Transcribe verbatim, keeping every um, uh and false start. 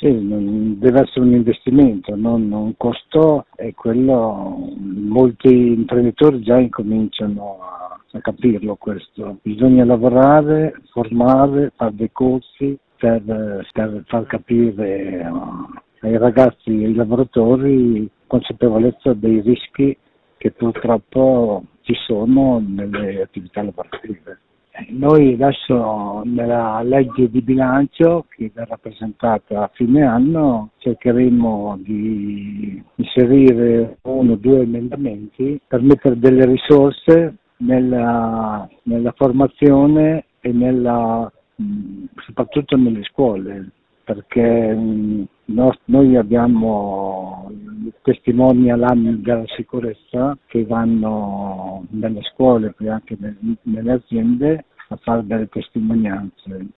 Sì, non- deve essere un investimento, non un costo, e quello molti imprenditori già incominciano a, a capirlo questo. Bisogna lavorare, formare, fare dei corsi per, per far capire eh, ai ragazzi e ai lavoratori consapevolezza dei rischi che purtroppo ci sono nelle attività lavorative. Noi adesso nella legge di bilancio che verrà presentata a fine anno cercheremo di inserire uno o due emendamenti per mettere delle risorse nella, nella formazione e nella, mh, soprattutto nelle scuole, perché mh, no- noi abbiamo testimoni all'anno della sicurezza che vanno nelle scuole e anche nel- nelle aziende a fare delle testimonianze.